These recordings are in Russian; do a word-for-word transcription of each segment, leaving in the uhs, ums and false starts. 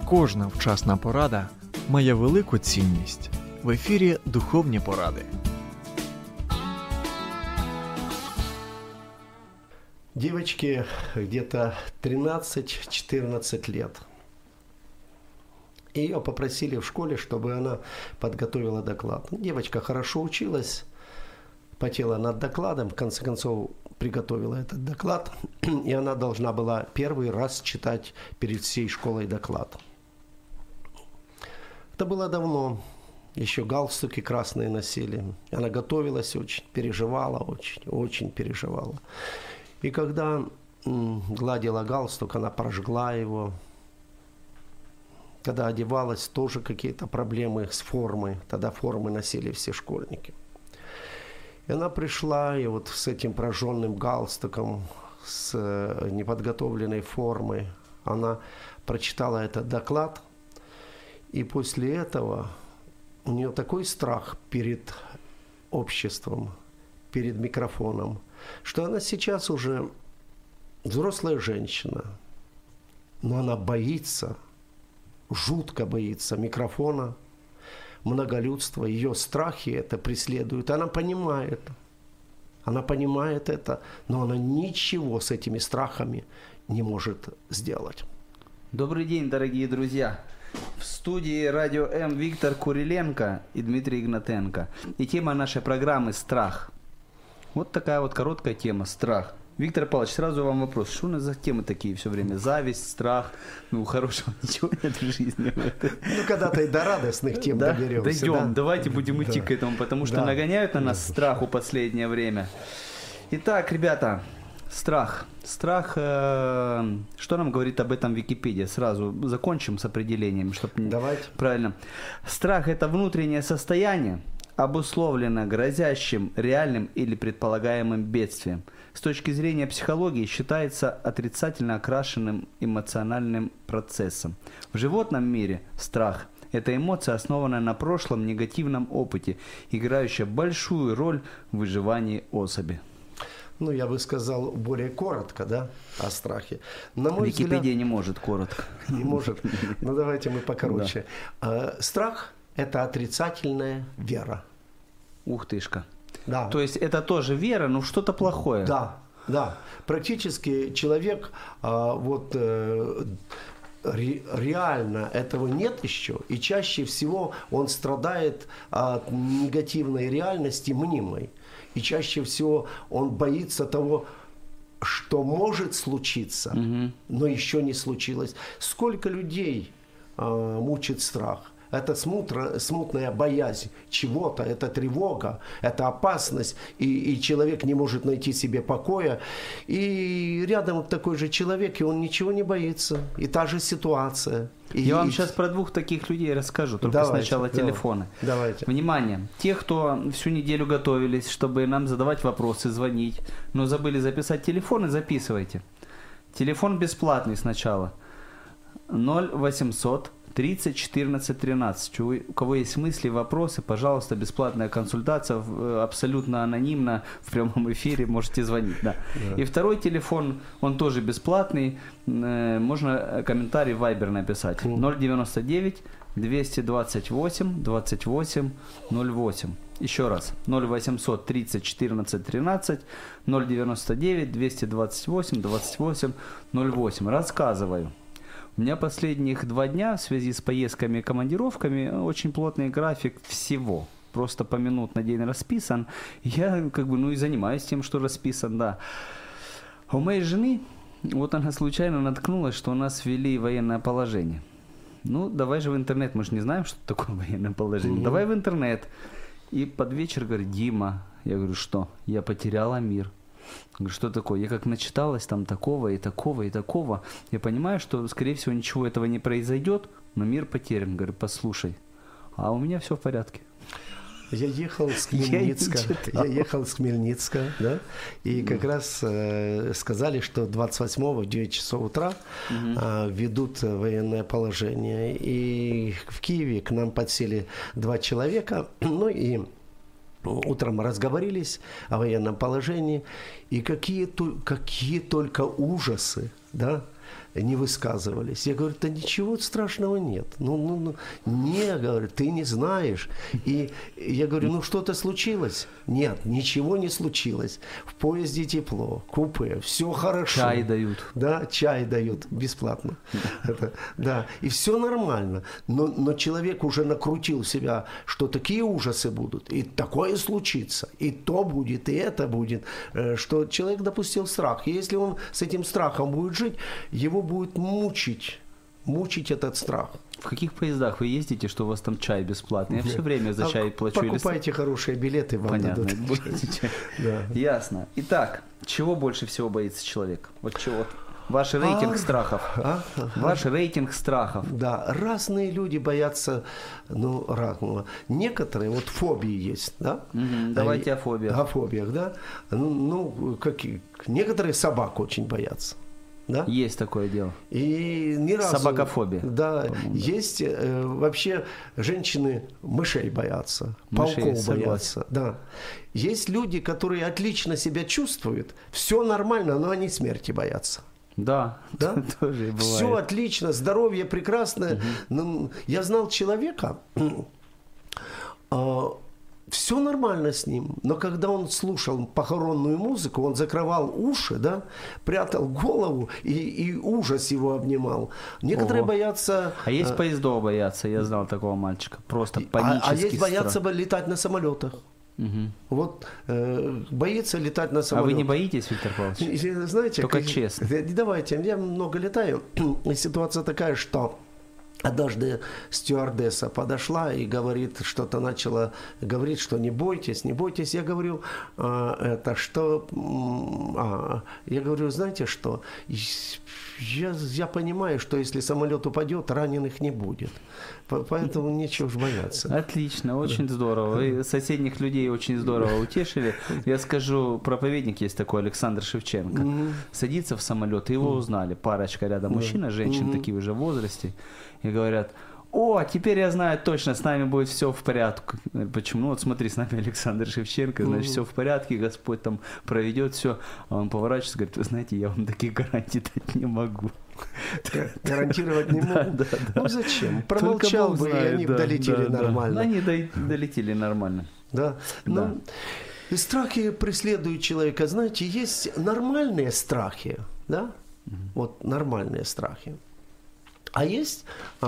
Кожна вчасна порада має велику цінність. В ефірі «Духовні поради». Девочке где-то тринадцать-четырнадцать лет. Ее попросили в школе, чтобы она подготовила доклад. Девочка хорошо училась, потела над докладом, в конце концов приготовила этот доклад, и она должна была первый раз читать перед всей школой доклад. Это было давно, еще галстуки красные носили. Она готовилась очень, переживала очень, очень переживала. И когда м, гладила галстук, она прожгла его. Когда одевалась, тоже какие-то проблемы с формой. Тогда формы носили все школьники. И она пришла, и вот с этим прожженным галстуком, с неподготовленной формой, она прочитала этот доклад. И после этого у нее такой страх перед обществом, перед микрофоном, что она сейчас уже взрослая женщина, но она боится, жутко боится микрофона, многолюдства, ее страхи это преследуют. Она понимает, она понимает это, но она ничего с этими страхами не может сделать. Добрый день, дорогие друзья! В студии Радио М Виктор Куриленко и Дмитрий Игнатенко. И тема нашей программы «Страх». Вот такая вот короткая тема «Страх». Виктор Павлович, сразу вам вопрос. Что у нас за темы такие все время? Зависть, страх. Ну, хорошего ничего нет в жизни. Ну, когда-то и до радостных тем да? доберемся. Дойдем, да? давайте будем идти да. к этому, потому что да. нагоняют на нас страху последнее время. Итак, ребята, страх. Страх, э, что нам говорит об этом Википедия? Сразу закончим с определением, чтобы Давайте. Правильно. Страх – это внутреннее состояние, обусловлено грозящим реальным или предполагаемым бедствием. С точки зрения психологии считается отрицательно окрашенным эмоциональным процессом. В животном мире страх – это эмоция, основанная на прошлом негативном опыте, играющая большую роль в выживании особи. Ну, я бы сказал более коротко, да, о страхе. На мой Википедия взгляд, не может коротко. Не может. Ну, давайте мы покороче. Да. Страх – это отрицательная вера. Ух тышка. Да. То есть это тоже вера, но что-то плохое. Да, да. Практически человек, вот реально этого нет еще, и чаще всего он страдает от негативной реальности мнимой. И чаще всего он боится того, что может случиться, угу. но еще не случилось. Сколько людей э, мучит страх? Это смутра, смутная боязнь чего-то, это тревога, это опасность, и, и человек не может найти себе покоя. И рядом такой же человек, и он ничего не боится. И та же ситуация. И, Я вам и... сейчас про двух таких людей расскажу, только давайте, сначала телефоны. Давайте. Внимание, те, кто всю неделю готовились, чтобы нам задавать вопросы, звонить, но забыли записать телефоны, записывайте. Телефон бесплатный сначала. ноль восемьсот тридцать четырнадцать тринадцать. У кого есть мысли, вопросы, пожалуйста, бесплатная консультация, абсолютно анонимно, в прямом эфире, можете звонить. Да. Да. И второй телефон, он тоже бесплатный, можно комментарий в Viber написать. ноль девяносто девять двести двадцать восемь двадцать восемь ноль восемь. Еще раз, ноль восемьсот тридцать четырнадцать тринадцать, ноль девяносто девять двести двадцать восемь двадцать восемь ноль восемь. Рассказываю. У меня последних два дня в связи с поездками и командировками очень плотный график всего. Просто по минут на день расписан. Я как бы, ну и занимаюсь тем, что расписан, да. А у моей жены, вот она случайно наткнулась, что у нас ввели военное положение. Ну, давай же в интернет, мы же не знаем, что такое военное положение. Mm-hmm. Давай в интернет. И под вечер говорит: Дима, я говорю, что? Я потеряла мир. Говорю, что такое? Я как начиталась там такого и такого и такого. Я понимаю, что, скорее всего, ничего этого не произойдет, но мир потерян. Говорю, послушай, а у меня все в порядке. Я ехал с Хмельницка, я, я ехал с Хмельницка, да, и как раз э, сказали, что двадцать восьмого в девять часов утра э, введут военное положение. И в Киеве к нам подсели два человека, ну и утром разговорились о военном положении, и какие, какие только ужасы, да, не высказывались. Я говорю, да ничего страшного нет. Ну, ну, ну, не, говорю, ты не знаешь. И я говорю, ну что-то случилось? Нет, ничего не случилось. В поезде тепло, купе, все хорошо. Чай дают. Да, чай дают бесплатно. Это, да, и все нормально. Но, но человек уже накрутил себя, что такие ужасы будут, и такое случится, и то будет, и это будет, что человек допустил страх. И если он с этим страхом будет жить, его будет мучить, мучить этот страх. В каких поездах вы ездите, что у вас там чай бесплатный? Я все время за чай плачу. Покупайте или... хорошие билеты, вам Понятно, дадут. Будете. Да. Ясно. Итак, чего больше всего боится человек? Вот чего? Ваш рейтинг а, страхов. А, Ваш а, рейтинг страхов. Да, разные люди боятся, ну, разного. Некоторые, вот фобии есть, да? Угу, давайте а, о фобиях. О фобиях, да? Ну, ну какие? Некоторые собак очень боятся. Да? Есть такое дело. И ни разу, собакофобия. Да, есть э, вообще женщины мышей боятся, мышей, пауков согласен. боятся. Да. Есть люди, которые отлично себя чувствуют, все нормально, но они смерти боятся. Да, да? тоже бывает. Все отлично, здоровье прекрасное. Угу. Ну, я знал человека. э, Все нормально с ним, но когда он слушал похоронную музыку, он закрывал уши, да, прятал голову, и, и ужас его обнимал. Некоторые Ого. боятся... А есть поездов боятся, я знал такого мальчика, просто панический А, а есть страх. боятся летать на самолетах. Угу. Вот э, боится летать на самолетах. А вы не боитесь, Виктор Павлович? Знаете, только как, честно. Давайте, я много летаю, и ситуация такая, что... Однажды стюардесса подошла и говорит, что-то начала говорить, что не бойтесь, не бойтесь. Я говорю, а, это что... А, я говорю, знаете что, я, я понимаю, что если самолет упадет, раненых не будет. Поэтому нечего же бояться. Отлично, очень здорово. Вы соседних людей очень здорово утешили. Я скажу, проповедник есть такой, Александр Шевченко. Mm-hmm. Садится в самолет, и его узнали. Парочка рядом мужчина, женщина, mm-hmm. такие уже в возрасте. И говорят, о, теперь я знаю точно, с нами будет все в порядке. Почему? Ну, вот смотри, с нами Александр Шевченко, значит, mm-hmm. все в порядке, Господь там проведет все. А он поворачивается и говорит, вы знаете, я вам таких гарантий дать не могу. Гарантировать не могу. Да, да, да. Ну зачем? Промолчал бы, и они бы долетели да, нормально. Да. Они долетели нормально. Да. Да. Ну, и страхи преследуют человека. Знаете, есть нормальные страхи, да? Mm-hmm. Вот нормальные страхи. А есть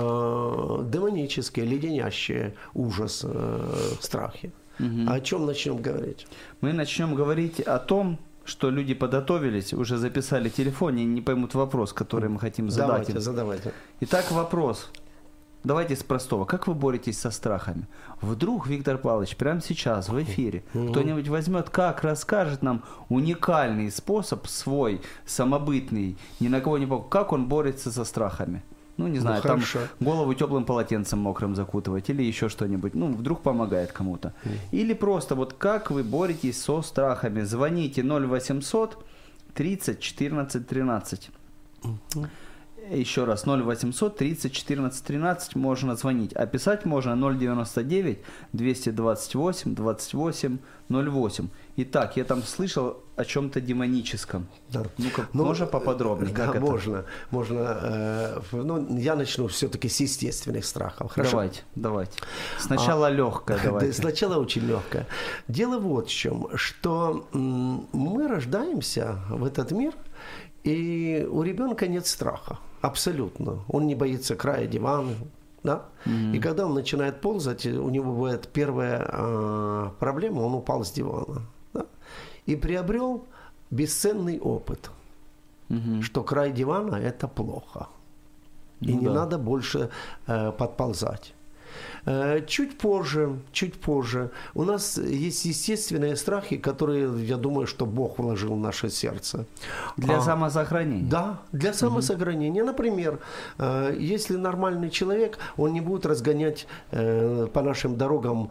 э, демонические, леденящие ужас, э, страхи. Угу. А о чем начнем говорить? Мы начнем говорить о том, что люди подготовились, уже записали телефон и не поймут вопрос, который мы хотим задать. Давайте, задавайте. Итак, вопрос. Давайте с простого. Как вы боретесь со страхами? Вдруг, Виктор Павлович, прямо сейчас в эфире угу. кто-нибудь возьмет, как расскажет нам уникальный способ свой, самобытный, ни на кого не похож, как он борется со страхами? Ну, не знаю, ну, там хорошо. Голову теплым полотенцем мокрым закутывать или еще что-нибудь. Ну, вдруг помогает кому-то. Mm. Или просто вот как вы боретесь со страхами. Звоните ноль восемьсот тридцать четырнадцать тринадцать. Mm-hmm. Еще раз, ноль восемьсот тридцать четырнадцать тринадцать можно звонить. А писать можно ноль девяносто девять двести двадцать восемь двадцать восемь ноль восемь. Итак, я там слышал о чем-то демоническом. Да. Ну-ка, ну, можно поподробнее? Да, как можно. Это? можно э, ну, я начну все-таки с естественных страхов. Хорошо? Давайте, давайте. Сначала а, легкое давайте. Да, сначала очень легкое. Дело вот в чем, что м- мы рождаемся в этот мир, и у ребенка нет страха. Абсолютно. Он не боится края дивана. Да? Mm-hmm. И когда он начинает ползать, у него бывает первая э, проблема, он упал с дивана. Да? И приобрел бесценный опыт, mm-hmm. что край дивана – это плохо. И mm-hmm. не надо больше э, подползать. Чуть позже, чуть позже у нас есть естественные страхи, которые, я думаю, что Бог вложил в наше сердце. Для а, самосохранения? Да, для самосохранения. Угу. Например, если нормальный человек, он не будет разгонять по нашим дорогам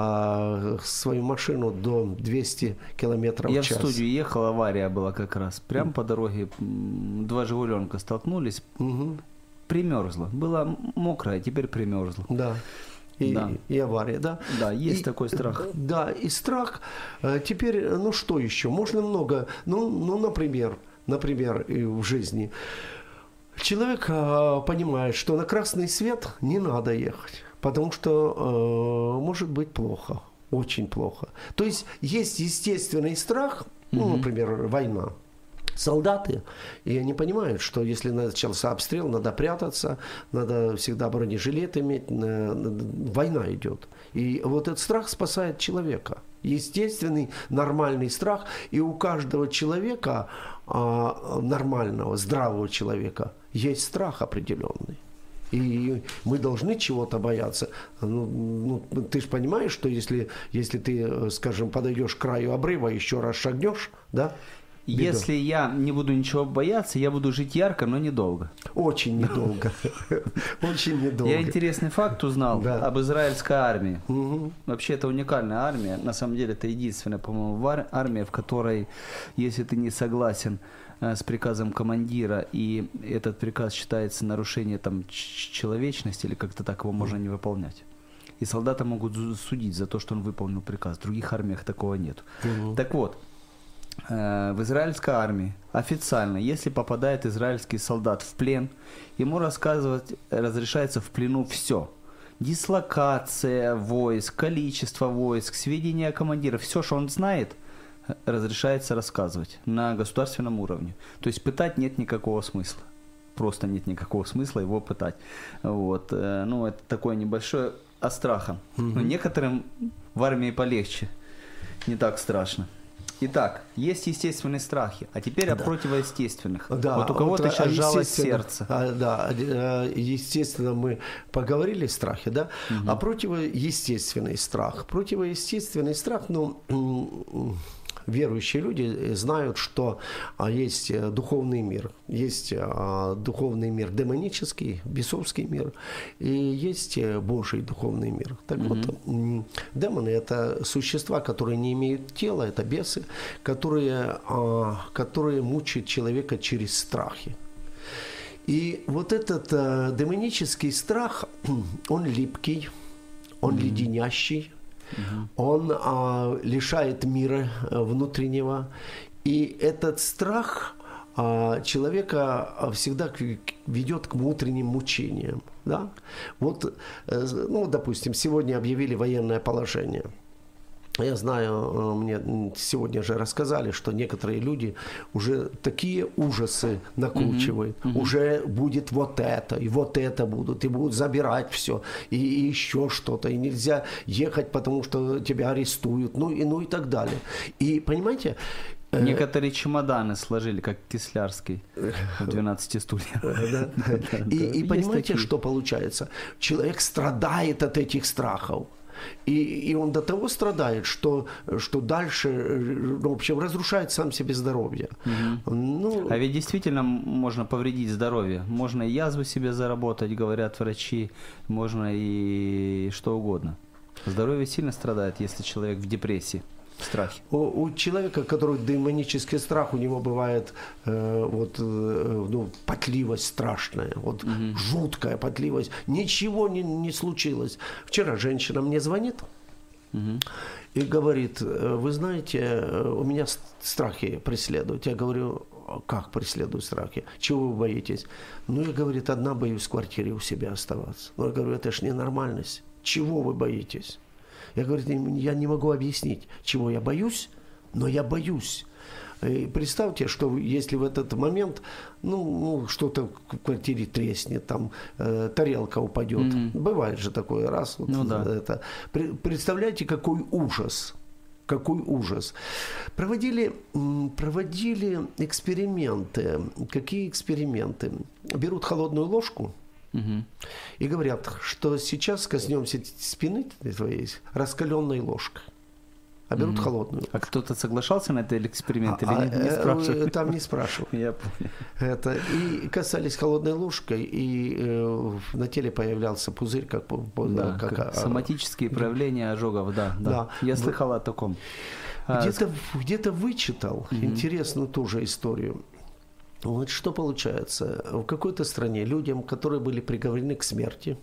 свою машину до двухсот километров в час. Я в студию ехал, авария была как раз. Прямо mm. по дороге два «Жигуленка» столкнулись. Угу. Примерзло. Было мокрое, теперь примерзло. Да. И, да. и авария, да? Да, есть и, такой страх. Да, и страх. Теперь, ну что еще? Можно много. Ну, ну например, например, в жизни. Человек э, понимает, что на красный свет не надо ехать, потому что э, может быть плохо, очень плохо. То есть есть естественный страх, ну, Мгм. например, война. Солдаты, и они понимают, что если начался обстрел, надо прятаться, надо всегда бронежилет иметь, на- на- война идет. И вот этот страх спасает человека. Естественный, нормальный страх. И у каждого человека, а, нормального, здравого человека, есть страх определенный. И мы должны чего-то бояться. Ну, ну, ты же понимаешь, что если, если ты, скажем, подойдешь к краю обрыва, еще раз шагнешь, да? Беда. Если я не буду ничего бояться, я буду жить ярко, но недолго. Очень недолго. Очень недолго. Я интересный факт узнал Да. об израильской армии. Мгм. Вообще это уникальная армия. На самом деле это единственная, по-моему, вар- армия, в которой, если ты не согласен э, с приказом командира, и этот приказ считается нарушением там, ч- человечности, или как-то так его можно не выполнять. И солдата могут зу- судить за то, что он выполнил приказ. В других армиях такого нет. Мгм. Так вот, э, в израильской армии официально, если попадает израильский солдат в плен, ему рассказывать разрешается в плену все. Дислокация войск, количество войск, сведения о командирах, все, что он знает, э, разрешается рассказывать на государственном уровне. То есть пытать нет никакого смысла. Просто нет никакого смысла его пытать. Вот. э, Ну, это такое небольшое от страха. Но некоторым в армии полегче. Не так страшно. Итак, есть естественные страхи, а теперь о Да. противоестественных. Да, вот у кого-то а сейчас жалость естественно- сердца. а, да, э, естественно, мы поговорили о страхе, да? А противоестественный страх. Противоестественный страх, ну, м, м, верующие люди знают, что а, есть э, духовный мир, есть а, духовный мир демонический, бесовский мир, и есть э, Божий духовный мир. Так вот, м, демоны – это существа, которые не имеют тела, это бесы, которые, а, которые мучают человека через страхи. И вот этот э, демонический страх, он липкий, он леденящий, он а, лишает мира а, внутреннего. И этот страх а, человека а, всегда к- к- ведет к внутренним мучениям. Да? Вот, э, ну, допустим, сегодня объявили военное положение. Я знаю, э, мне сегодня же рассказали, что некоторые люди уже такие ужасы накручивают. Уже будет вот это, и вот это будут, и будут забирать все, и, и еще что-то, и нельзя ехать, потому что тебя арестуют, ну и, ну и так далее. И понимаете, э, Некоторые чемоданы сложили, как Кислярский в двенадцати стульях. да, и, и Есть понимаете, такие. что получается? Человек страдает от этих страхов. И, и он до того страдает, что, что дальше, э, ну, в общем, разрушает сам себе здоровье. Ну, А ведь действительно м- можно повредить здоровье. Можно и язву себе заработать, говорят врачи, можно и что угодно. Здоровье сильно страдает, если человек в депрессии, в страхе. у, у человека, который демонический страх, у него бывает э, вот, э, ну, потливость страшная, вот жуткая потливость. Ничего не, не случилось. Вчера женщина мне звонит и говорит: «Э, вы знаете, э, у меня с- страхи преследуют. Я говорю: «А как преследуют страхи? Чего вы боитесь?» Ну, я, говорит, одна боюсь в квартире у себя оставаться. Ну, я говорю: это ж ненормальность. Чего вы боитесь? Я говорю: я не могу объяснить, чего я боюсь, но я боюсь. И представьте, что если в этот момент, ну, ну что-то в квартире треснет, там э, тарелка упадет, бывает же такое раз. Вот, Ну да. это. Пре- Представляете, какой ужас, какой ужас. Проводили, м, проводили эксперименты. Какие эксперименты? Берут холодную ложку Мгм. и говорят, что сейчас коснемся спины твоей раскаленной ложкой. А берут холодную. А кто-то соглашался на этот эксперимент А, или не, не э, спрашивали? э, Там не спрашивали. Я понял. Это, и касались холодной ложкой, и э, на теле появлялся пузырь, как, по- по- Да, как, как а, соматические проявления ожогов, да, да. Да. Я В- слыхал о таком. А, Где-то, где-то вычитал интересную тоже историю. Вот что получается. В какой-то стране людям, которые были приговорены к смерти,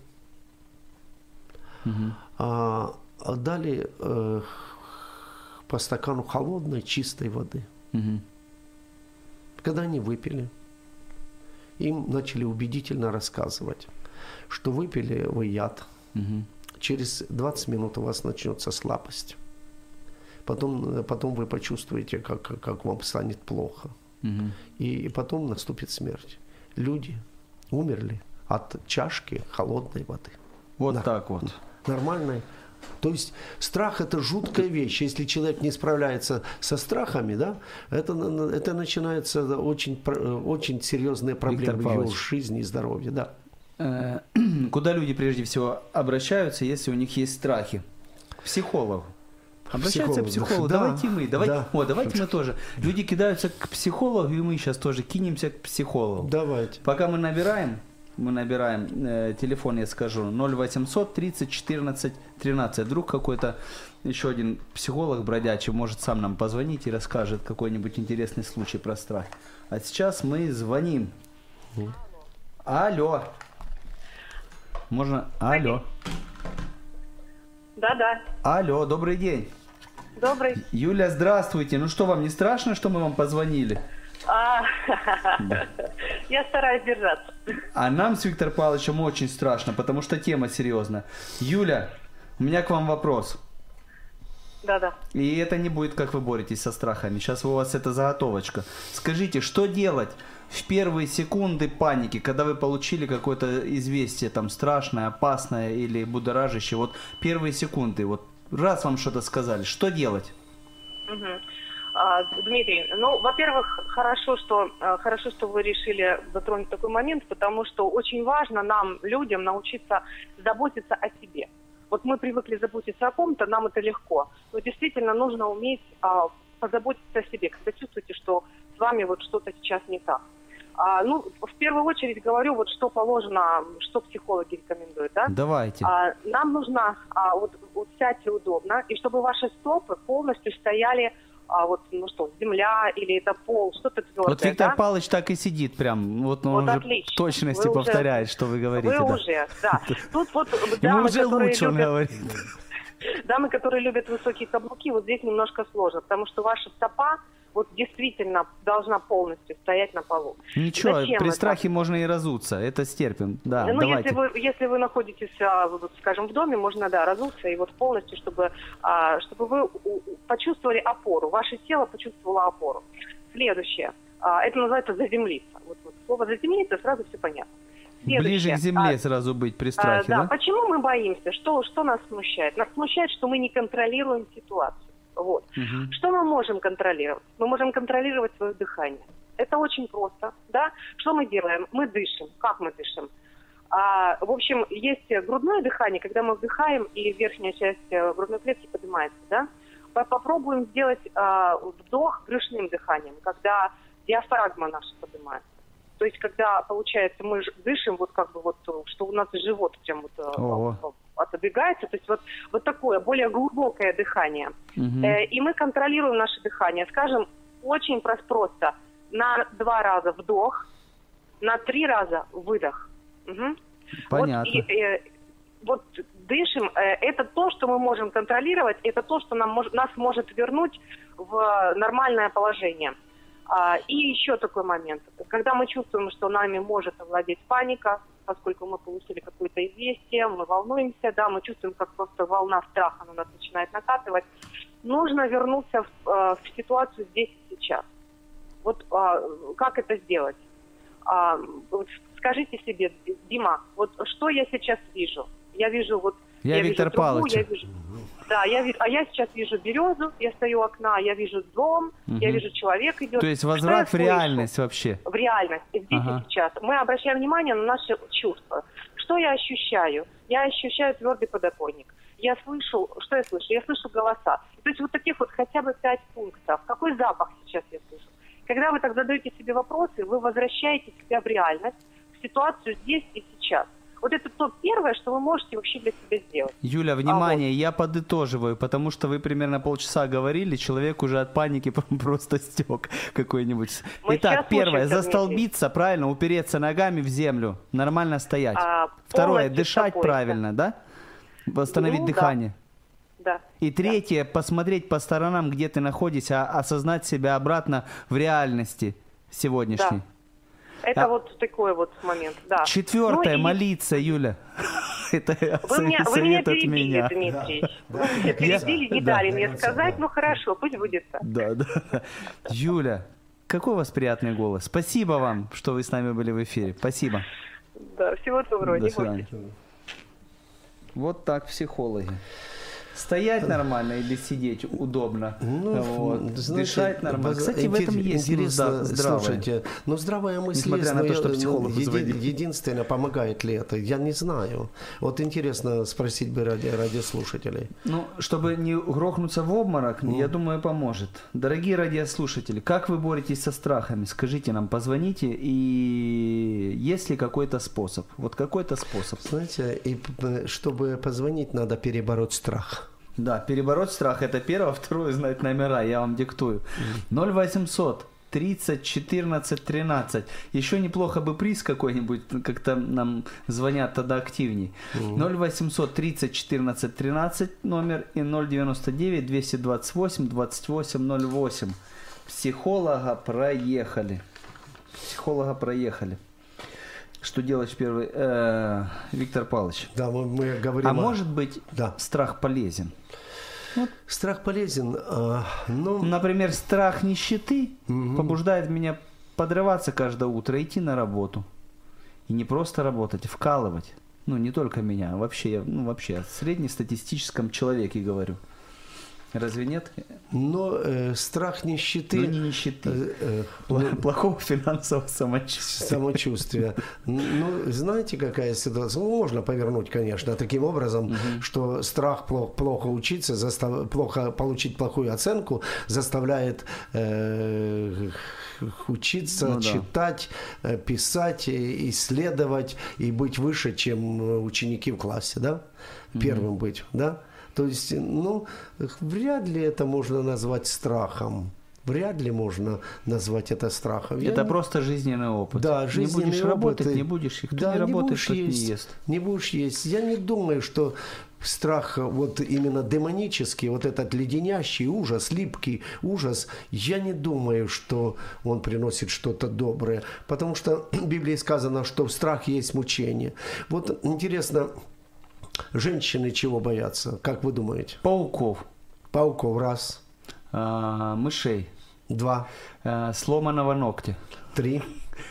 мгм. а, дали э, по стакану холодной, чистой воды. Мгм. Когда они выпили, им начали убедительно рассказывать, что выпили вы яд, угу. через двадцать минут у вас начнется слабость. Потом, потом вы почувствуете, как, как вам станет плохо. Угу. И потом наступит смерть. Люди умерли от чашки холодной воды. Вот да. так вот. Нормальной. То есть страх – это жуткая вещь. Если человек не справляется со страхами, да, это, это начинаются очень, очень серьезные проблемы в его жизни и здоровье. Да. Куда люди прежде всего обращаются, если у них есть страхи? К психологу. Обращаются к психологу. Да, давайте мы. Давайте, да. О, давайте мы тоже. Люди кидаются к психологу, и мы сейчас тоже кинемся к психологу. Давайте. Пока мы набираем, мы набираем э, телефон, я скажу, ноль восемьсот тридцать четырнадцать тринадцать. Вдруг какой-то еще один психолог бродячий может сам нам позвонить и расскажет какой-нибудь интересный случай про страх. А сейчас мы звоним. Угу. Алло. Можно? Алло. Да-да. Алло, добрый день. Добрый. Юля, здравствуйте. Ну что, вам не страшно, что мы вам позвонили? А, я стараюсь держаться. А нам с Виктором Павловичем очень страшно, потому что тема серьезная. Юля, у меня к вам вопрос. Да-да. И это не будет, как вы боретесь со страхами. Сейчас у вас это заготовочка. Скажите, что делать в первые секунды паники, когда вы получили какое-то известие там страшное, опасное или будоражащее? Вот первые секунды, вот раз вам что-то сказали, что делать? Угу. А, Дмитрий, ну, во-первых, хорошо, что хорошо, что вы решили затронуть такой момент, потому что очень важно нам, людям, научиться заботиться о себе. Вот мы привыкли заботиться о ком-то, нам это легко. Но действительно нужно уметь а, позаботиться о себе, когда чувствуете, что с вами вот что-то сейчас не так. А, ну, в первую очередь говорю, вот что положено, что психологи рекомендуют, да? Давайте. А, нам нужно, а, вот, вот сядьте удобно, и чтобы ваши стопы полностью стояли, а, вот, ну что, земля или это пол, что-то твердое, Вот Виктор да? Павлович так и сидит прям, вот он вот уже отлично. в точности вы повторяет, уже, что вы говорите. Вы да. уже, да. Тут вот Ему дамы, уже лучше любят, он говорит. дамы, которые любят высокие каблуки, вот здесь немножко сложно, потому что ваша стопа вот действительно должна полностью стоять на полу. Ничего, Зачем при это? страхе можно и разуться, это стерпим. Да, ну, давайте. если вы, если вы находитесь, вот, скажем, в доме, можно, да, разуться и вот полностью, чтобы, чтобы вы почувствовали опору, ваше тело почувствовало опору. Следующее, это называется заземлиться. Вот, вот, слово заземлиться, сразу все понятно. Ближе к земле а, сразу быть при страхе, а, да? да? Почему мы боимся? Что, что нас смущает? Нас смущает, что мы не контролируем ситуацию. Вот. Угу. Что мы можем контролировать? Мы можем контролировать свое дыхание. Это очень просто, да? Что мы делаем? Мы дышим. Как мы дышим? А, в общем, есть грудное дыхание, когда мы вдыхаем, и верхняя часть грудной клетки поднимается, да? Попробуем сделать а, вдох брюшным дыханием, когда диафрагма наша поднимается. То есть, когда, получается, мы дышим, вот как бы вот, что у нас живот прям вот отодвигается, то есть вот, вот такое более глубокое дыхание. Угу. Э, и мы контролируем наше дыхание. Скажем, очень просто. На два раза вдох, на три раза выдох. Угу. Понятно. Вот, и, э, вот дышим, э, это то, что мы можем контролировать, это то, что нам, мож, нас может вернуть в нормальное положение. А, и еще такой момент. Когда мы чувствуем, что нами может овладеть паника, поскольку мы получили какое-то известие, мы волнуемся, да, мы чувствуем, как просто волна страха на нас начинает накатывать, нужно вернуться в, в ситуацию здесь и сейчас. Вот а, как это сделать? А, вот скажите себе, Дима, вот что я сейчас вижу? Я вижу вот... Я, я Виктор вижу трубу, Павлович. Я вижу, да, я, а я сейчас вижу березу, я стою у окна, я вижу дом, угу. я вижу человек идет. То есть возврат в реальность вообще? В реальность, здесь ага. и сейчас. Мы обращаем внимание на наши чувства. Что я ощущаю? Я ощущаю твердый подоконник. Я слышу, что я слышу? Я слышу голоса. То есть вот таких вот хотя бы пять пунктов. Какой запах сейчас я слышу? Когда вы так задаете себе вопросы, вы возвращаете себя в реальность, в ситуацию здесь и сейчас. Вот это то первое, что вы можете вообще для себя сделать. Юля, внимание, а вот. я подытоживаю, потому что вы примерно полчаса говорили, человек уже от паники просто стек какой-нибудь. Мы Итак, первое, застолбиться, Дмитрий. правильно, упереться ногами в землю, нормально стоять. А, Второе, дышать собой, правильно, да? да? Восстановить ну, дыхание. Да. да. И третье, да. посмотреть по сторонам, где ты находишься, осознать себя обратно в реальности сегодняшней. Да. Это А- вот такой вот момент, да. Четвертое, Ну и молиться, Юля. Это Вы меня, вы меня совет от перебили, меня. Дмитрий. Вы меня перебили, не Да. дали мне сказать. Ну хорошо, пусть будет так. Да, да. Юля, какой у вас приятный голос. Спасибо вам, что вы с нами были в эфире. Спасибо. Да, всего доброго, До не свидания. бойтесь. Вот так психологи. Стоять нормально или сидеть удобно. Ну, Вот. знаете, Дышать нормально. воз- Кстати, в этом интерес- есть ну, интересно, зда- здравое. слушайте, ну здравая мысль Несмотря есть, на но то, я- что ну, психологу еди- звонили. единственное, помогает ли это, я не знаю. Вот интересно спросить бы ради, радиослушателей. Ну, чтобы не грохнуться в обморок, я думаю, поможет. Дорогие радиослушатели, как вы боретесь со страхами? Скажите нам, позвоните, и есть ли какой-то способ? Вот какой-то способ. Знаете, и п- чтобы позвонить, надо перебороть страх. Да, перебороть страх – это первое, второе – знать номера, я вам диктую. ноль восемьсот тридцать четырнадцать тринадцать. Еще неплохо бы приз какой-нибудь, как-то нам звонят тогда активней. ноль восемьсот тридцать четырнадцать тринадцать номер и ноль девяносто девять двести двадцать восемь двадцать восемь ноль восемь. Психолога проехали. Психолога проехали. Что делать в первый... Э, Виктор Павлович, Да, мы, мы говорим а о- может быть Да. страх полезен? Страх полезен, а, но... Например, страх нищеты побуждает меня подрываться каждое утро, идти на работу. И не просто работать, а вкалывать. Ну, не только меня, а вообще, я, ну, вообще о среднестатистическом человеке говорю. Разве нет? Но э, страх нищеты... Ну, не нищеты. э, э, Пла- Плохого финансового самочувствия. самочувствие. Ну, знаете, какая ситуация? Ну, можно повернуть, конечно, таким образом, что страх плохо, плохо учиться, застав- плохо получить плохую оценку заставляет э, учиться, Ну да. читать, э, писать, и исследовать и быть выше, чем э, ученики в классе, да? Первым быть, да? То есть, ну, вряд ли это можно назвать страхом. Вряд ли можно назвать это страхом. Я Это не- просто жизненный опыт. Да, не жизненный будешь опыт, работать, и- не будешь. И кто да, не работает, будешь тот есть, не ест. Не будешь есть. Я не думаю, что страх вот именно демонический, вот этот леденящий ужас, липкий ужас, я не думаю, что он приносит что-то доброе. Потому что в Библии сказано, что в страхе есть мучение. Вот интересно, женщины чего боятся, как вы думаете? Пауков, Пауков раз, а, мышей, два, а, сломанного ногтя. три.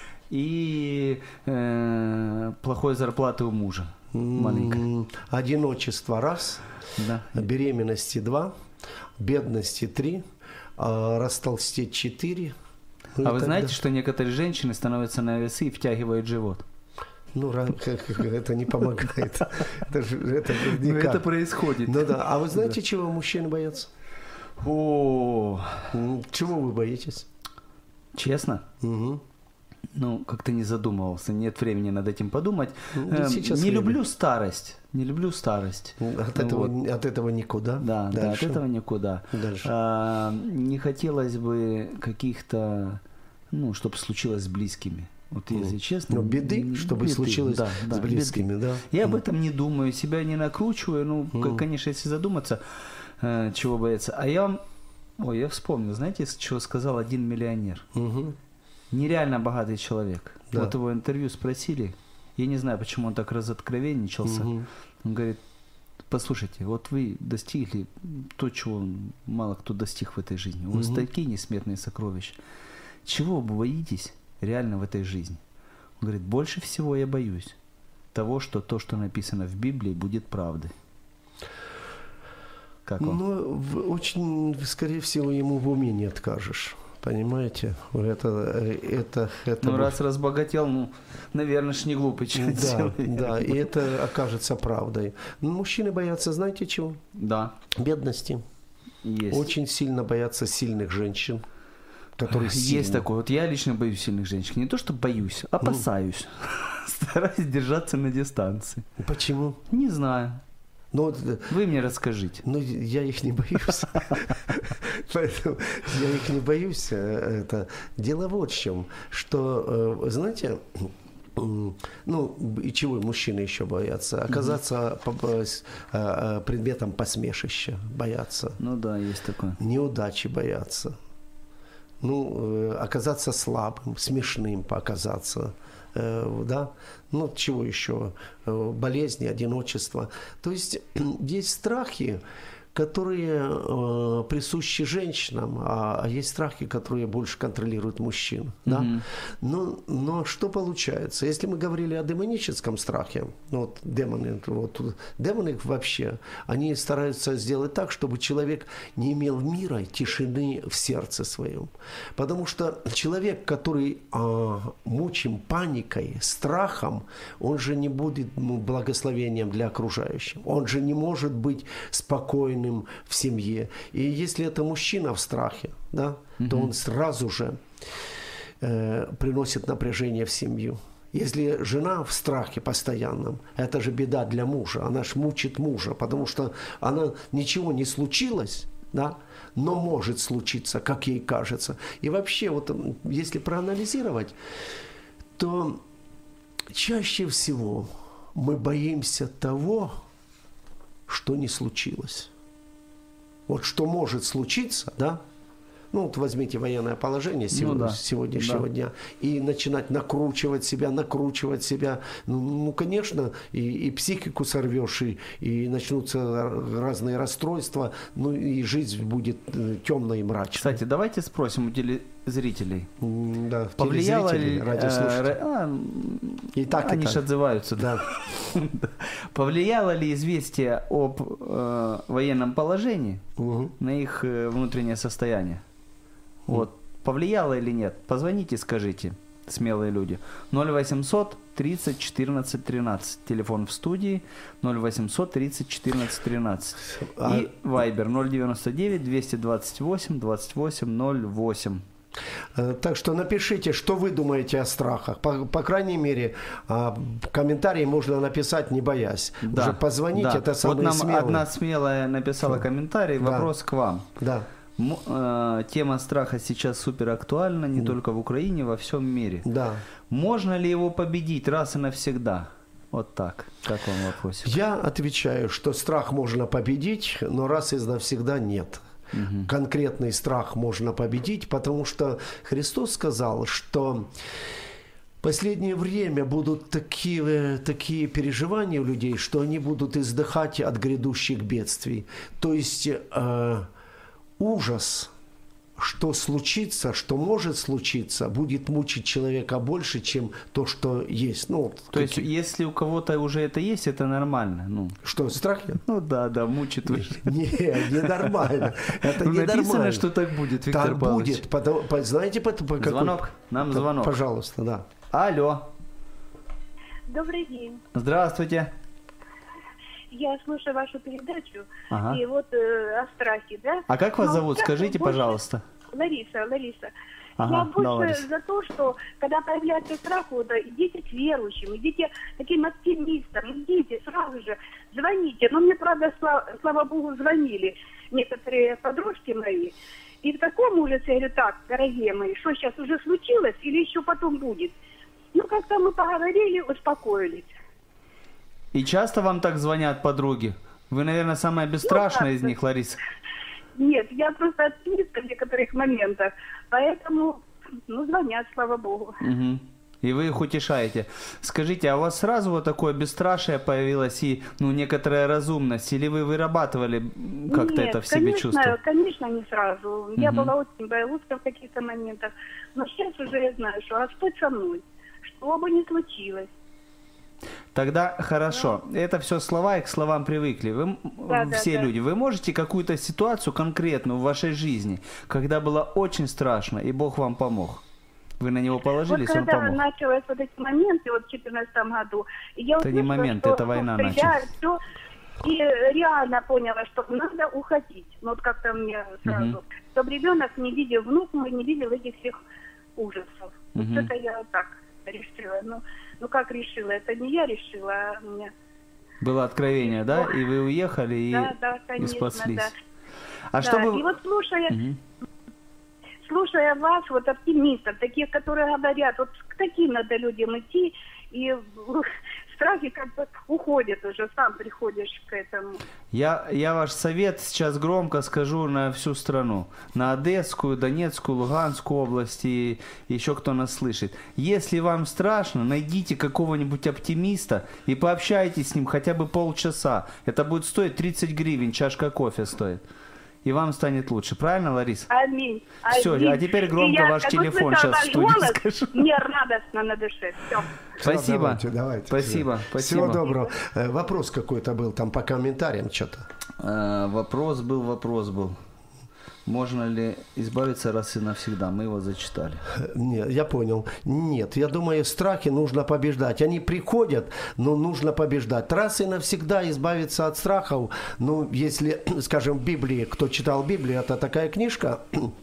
И э, плохой зарплаты у мужа. Маленькой. М, Одиночество раз, Да. беременности два, бедности три, а растолстеть четыре. Ну, А и вы так знаете, да- что некоторые женщины становятся на весы и втягивают живот? Ну, ра- это не помогает. Это же это же Ну, никак. это происходит. Ну да. А вы знаете, чего мужчины боятся? О, М, Чего вы боитесь? честно? Мгм. Ну, как-то не задумывался, нет времени над этим подумать. Ну, Эм, сейчас не время. люблю старость, не люблю старость. От Ну, этого, вот. от этого никуда. Да, да, от Дальше. этого никуда. Дальше. А, не хотелось бы каких-то, ну, чтобы случилось с близкими. Вот если честно. Ну, беды, м, чтобы беды, случилось да, с да, беды. близкими, да. Я об этом не думаю, себя не накручиваю. Ну, к- Мгм. конечно, если задуматься, э, чего бояться. А я вам, ой, я вспомнил, знаете, с чего сказал один миллионер? Мгм. Нереально богатый человек. Да. Вот его интервью спросили. Я не знаю, почему он так разоткровенничался. Мгм. Он говорит, послушайте, вот вы достигли то, чего мало кто достиг в этой жизни. У вас Мгм. такие несметные сокровища. Чего вы боитесь реально в этой жизни? Он говорит, больше всего я боюсь того, что то, что написано в Библии, будет правдой. Как вам? Ну, в- очень, скорее всего, ему в уме не откажешь. Понимаете? Это, это, это Ну, вот- раз разбогател, ну, наверное, ж не глупый Да, человек. да, и это окажется правдой. Но мужчины боятся, знаете чего? Да, Бедности. есть. Очень сильно боятся сильных женщин, которые Есть сильны. такое. Вот я лично боюсь сильных женщин. Не то, что боюсь, опасаюсь. Стараюсь держаться на дистанции. Почему? Не знаю. Ну, вот, э, Вы мне расскажите. ну, я их не боюсь. Поэтому я их не боюсь. Э, Это дело вот в чем, что, э, знаете, м, ну, и чего мужчины еще боятся? Оказаться по- по- с- э, э, предметом посмешища, боятся. Ну да, есть такое. Неудачи боятся. ну, э, оказаться слабым, смешным показаться, э, да, ну, чего еще, э, болезни, одиночество. То есть есть страхи, которые э, присущи женщинам, а, а есть страхи, которые больше контролируют мужчин. Mm-hmm. Да? Но, но что получается? Если мы говорили о демоническом страхе, ну, вот демоны, вот, демоны вообще, они стараются сделать так, чтобы человек не имел мира, тишины в сердце своем. Потому что человек, который э, мучим паникой, страхом, он же не будет ну, благословением для окружающих. Он же не может быть спокойным в семье. И если это мужчина в страхе, да, mm-hmm. то он сразу же э, приносит напряжение в семью. Если жена в страхе постоянном, это же беда для мужа. Она ж мучит мужа, потому что она ничего не случилось, да, но может случиться, как ей кажется. И вообще, вот, если проанализировать, то чаще всего мы боимся того, что не случилось. Вот что может случиться, да? Ну, вот возьмите военное положение сегодня, ну, да. сегодняшнего да. дня и начинать накручивать себя, накручивать себя. Ну, ну конечно, и, и психику сорвешь, и, и начнутся разные расстройства, ну, и жизнь будет темной и мрачной. Кстати, давайте спросим у телезрителей. Да, повлияло ли... радиослушатели. А, и так, они и же отзываются. Да. Повлияло ли известие об э, военном положении угу. на их э, внутреннее состояние? Вот, повлияло или нет? Позвоните, скажите, смелые люди. ноль восемьсот тридцать четырнадцать тринадцать. Телефон в студии ноль восемьсот тридцать четырнадцать тринадцать. А... И Viber ноль девяносто девять двести двадцать восемь двадцать восемь ноль восемь. Так что напишите, что вы думаете о страхах. По, по крайней мере, комментарии можно написать, не боясь. Да, уже позвонить, да. это самое Вот нам смелое. одна смелая написала да. комментарий, вопрос да. к вам. Да. М- э, тема страха сейчас супер актуальна не да. только в Украине, во всем мире. Да. Можно ли его победить раз и навсегда? Вот так. Как вам вопрос? Я отвечаю, что страх можно победить, но раз и навсегда нет. Угу. Конкретный страх можно победить, потому что Христос сказал, что в последнее время будут такие, такие переживания у людей, что они будут издыхать от грядущих бедствий. То есть э, ужас, что случится, что может случиться, будет мучить человека больше, чем то, что есть. Ну, то как... есть, если у кого-то уже это есть, это нормально? Ну. Что, страх? Ну да, да, мучит уже. Не, не нормально. Это ну, не написано, нормально. что так будет, Виктор так Павлович. будет. Потому, знаете, по, по какой... Звонок, нам звонок. Пожалуйста, да. Алло. Добрый день. Здравствуйте. Я слушаю вашу передачу, ага. и вот э, о страхе, да? А как вас Но зовут? Скажите, больше... пожалуйста. Лариса, Лариса. Ага, я больше да, Лариса. за то, что когда появляется страх, вот, идите к верующим, идите к таким оптимистам, идите сразу же, звоните. Но мне, правда, слава, слава Богу, звонили некоторые подружки мои. И в таком ужасе я говорю, так, дорогие мои, что сейчас уже случилось или еще потом будет? Ну, как-то мы поговорили, успокоились. И часто вам так звонят подруги? Вы, наверное, самая бесстрашная ну, из них, Лариса. Нет, я просто оптимистка в некоторых моментах, поэтому, ну, звонят, слава Богу. Угу. И вы их утешаете. Скажите, а у вас сразу вот такое бесстрашие появилось и, ну, некоторая разумность, или вы вырабатывали как-то Нет, это в себе конечно, чувство? конечно, не сразу. Угу. Я была очень боязливой в каких-то моментах, но сейчас уже я знаю, что Господь со мной, что бы ни случилось. Тогда хорошо. Да. Это все слова, и к словам привыкли. Вы, да, все да, люди, да. вы можете какую-то ситуацию конкретную в вашей жизни, когда было очень страшно, и Бог вам помог? Вы на него положились, вот он помог? когда началось вот эти моменты, вот в две тысячи четырнадцатом году, я это услышала, не момент, что, это война ну, началась. Все, и реально поняла, что надо уходить. Ну, вот как-то мне сразу. Угу. Чтобы ребенок не видел, внук мой не видел этих всех ужасов. Угу. Вот это я так решила. Ну, ну, как решила? Это не я решила, а мне... Было откровение, да? И вы уехали, и, да, да, конечно, и спаслись. Да. А да. что вы... И вот слушая... Угу. Слушая вас, вот оптимистов, таких, которые говорят, вот к таким надо людям идти, и страхи как бы уходят. проходит уже, сам приходишь к этому. Я, я ваш совет сейчас громко скажу на всю страну. На Одесскую, Донецкую, Луганскую области, и еще кто нас слышит. Если вам страшно, найдите какого-нибудь оптимиста и пообщайтесь с ним хотя бы полчаса. Это будет стоить тридцать гривен, чашка кофе стоит. И вам станет лучше. Правильно, Лариса? Аминь. Все, Аминь. а теперь громко И ваш я, телефон услышала сейчас в ваш студии голос, скажу. мне радостно на душе. Все. Спасибо. Давайте, давайте. Спасибо, спасибо. Всего доброго. Э, Вопрос какой-то был там по комментариям что-то. Э, вопрос был, вопрос был. Можно ли избавиться раз и навсегда? Мы его зачитали. Нет, я понял. Нет, я думаю, страхи нужно побеждать. Они приходят, но нужно побеждать. Раз и навсегда избавиться от страхов. Ну, если, скажем, в Библии, кто читал Библию, это такая книжка,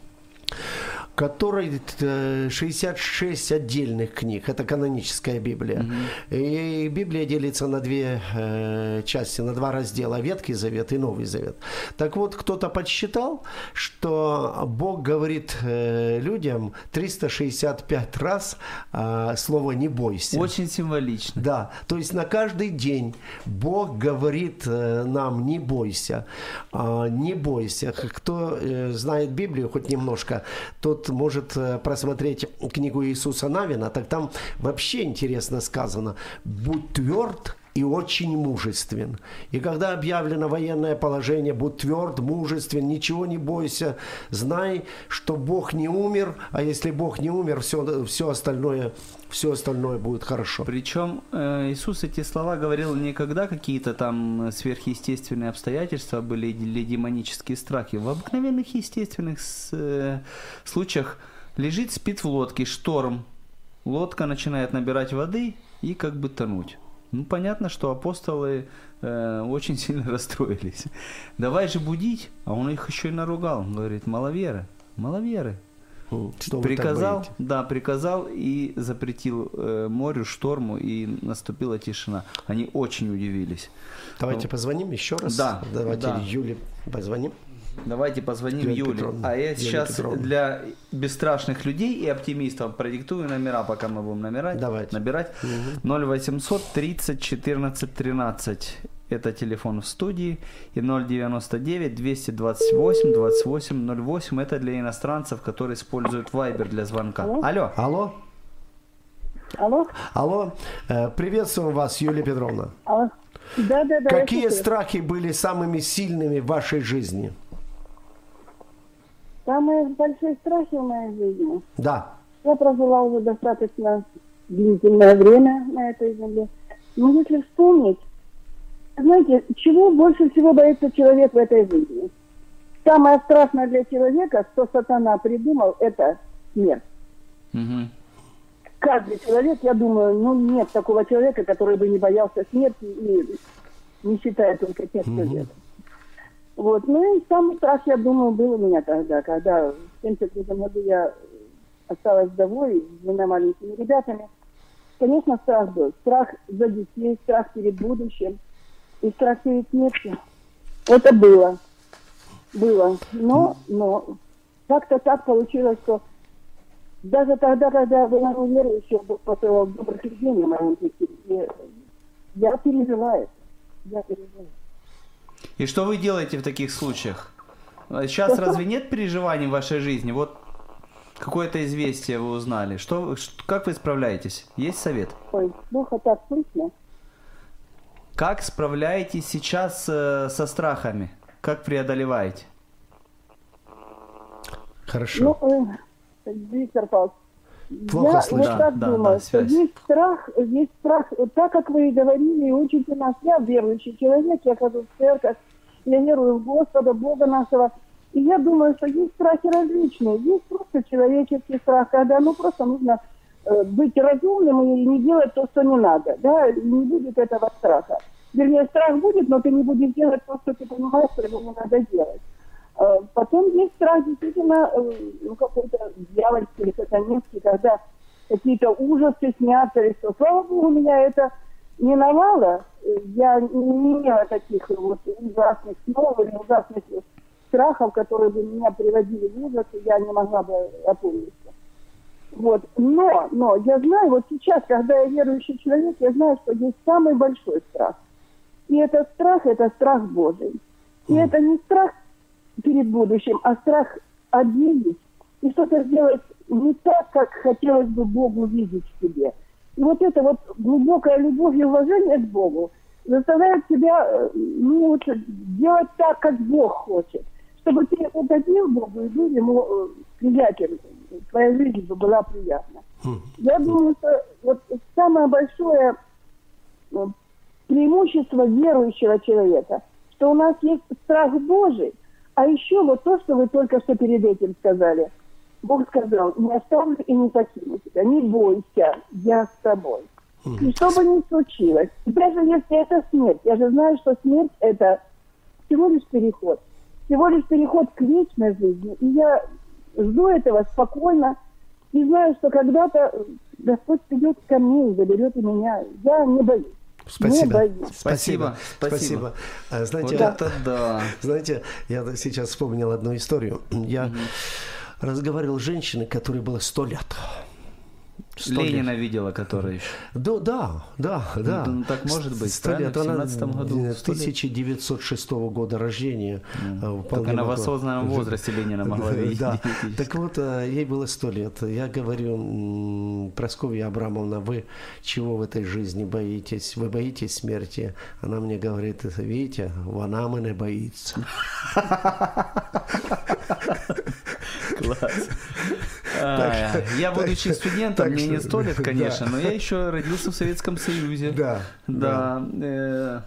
которой шестьдесят шесть отдельных книг. Это каноническая Библия. Mm-hmm. И Библия делится на две э, части, на два раздела. Ветхий Завет и Новый Завет. Так вот, кто-то подсчитал, что Бог говорит э, людям триста шестьдесят пять раз э, слово «не бойся». Очень символично. Да, то есть на каждый день Бог говорит э, нам «не бойся», э, «не бойся». Кто э, знает Библию хоть немножко, тот может просмотреть книгу Иисуса Навина, так там вообще интересно сказано: «Будь тверд и очень мужествен». И когда объявлено военное положение, будь тверд, мужествен, ничего не бойся, знай, что Бог не умер, а если Бог не умер, все, все остальное, все остальное будет хорошо. Причем э, Иисус эти слова говорил не когда какие-то там сверхъестественные обстоятельства были или демонические страхи. В обыкновенных естественных с, э, случаях лежит, спит в лодке, шторм, лодка начинает набирать воды и как бы тонуть. Ну, понятно, что апостолы э, очень сильно расстроились. Давай же будить, а он их еще и наругал. Он говорит: маловеры, маловеры. Что приказал, да, приказал и запретил э, морю, шторму, и наступила тишина. Они очень удивились. Давайте ну, позвоним еще раз. Да. Давайте да. Юле позвоним. Давайте позвоним Юлия Юле. Петровна. А я Юлия сейчас Петровна. для бесстрашных людей и оптимистов продиктую номера, пока мы будем набирать. Давайте. Набирать. Угу. ноль восемьсот тридцать четырнадцать тринадцать. Это телефон в студии. И ноль девяносто девять двести двадцать восемь двадцать восемь ноль восемь. Это для иностранцев, которые используют Viber для звонка. Алло. Алло. Алло. Алло? Алло. Э, Приветствуем вас, Юлия Петровна. Алло. Да, да, да. Какие страхи были самыми сильными в вашей жизни? Самые большие страхи в моей жизни. Да. Я прожила уже достаточно длительное время на этой земле. Но если вспомнить, знаете, чего больше всего боится человек в этой жизни? Самое страшное для человека, что сатана придумал, это смерть. Угу. Каждый человек, я думаю, ну нет такого человека, который бы не боялся смерти и не считая только тех, кто верит. Вот. Ну и самый страх, я думаю, был у меня тогда, когда в семьдесят третьем году я осталась вдовой с двумя маленькими ребятами. Конечно, страх был. Страх за детей, страх перед будущим и страх перед смертью. Это было. Было. Но, но как-то так получилось, что даже тогда, когда я была неверующая, Бог посылал добрых людей на моем пути, я пережила это. Я пережила. И что вы делаете в таких случаях? Сейчас разве нет переживаний в вашей жизни? Вот какое-то известие вы узнали. Что, как вы справляетесь? Есть совет? Ой, плохо так слышно. Как справляетесь сейчас э, со страхами? Как преодолеваете? Хорошо. Ну, э, Виктор Павлович, Плохо я слышно. вот так Да, думаю, да, что связь. есть страх, есть страх, так как вы и говорили, и учите нас, я верующий человек, я хожу в церковь, я верую в Господа, Бога нашего, и я думаю, что есть страхи различные, есть просто человеческий страх, когда ну просто нужно э, быть разумным и не делать то, что не надо, да, и не будет этого страха. Вернее, страх будет, но ты не будешь делать то, что ты понимаешь, что его не надо делать. Потом есть страх действительно, ну, какой-то дьявольский или сатанинский, когда какие-то ужасы снятся, и что. Слава Богу, меня это не миновало. Я не имела таких вот ужасных снов или ужасных страхов, которые бы меня приводили в ужас, и я не могла бы опомниться. Вот. Но, но я знаю, вот сейчас, когда я верующий человек, я знаю, что есть самый большой страх. И этот страх – это страх Божий. И mm. это не страх перед будущим, а страх обидеть и что-то сделать не так, как хотелось бы Богу видеть в себе. И вот эта вот глубокая любовь и уважение к Богу заставляет тебя, ну, вот, делать так, как Бог хочет. Чтобы ты угодил Богу и был ему приятен, твоя жизнь бы была приятна. Mm. Я думаю, что вот самое большое преимущество верующего человека, что у нас есть страх Божий, а еще вот то, что вы только что перед этим сказали. Бог сказал: не оставлю и не покину тебя, не бойся, я с тобой. Mm. И что бы ни случилось, и даже если это смерть, я же знаю, что смерть – это всего лишь переход. Всего лишь переход к вечной жизни. И я жду этого спокойно. И знаю, что когда-то Господь придет ко мне и заберет и меня. Я не боюсь. Спасибо. Не боюсь. Спасибо. Спасибо. Спасибо. Знаете, вот это да. Знаете, я сейчас вспомнил одну историю. Я угу. разговаривал с женщиной, которой было сто лет. Ленина лет. видела, которая еще. Да, да, да. да. Ну, так может быть. Сто лет. В семнадцатом году. тысяча девятьсот шестого года рождения. Mm. Так она в осознанном возрасте Ленина могла видеть. Да. Так вот, ей было сто лет. Я говорю: Прасковья Абрамовна, вы чего в этой жизни боитесь? Вы боитесь смерти? Она мне говорит: видите, вона мене боится. Класс. А, я, будучи студентом, мне не сто лет, конечно, да. но я еще родился в Советском Союзе. Да. Да. да. Э,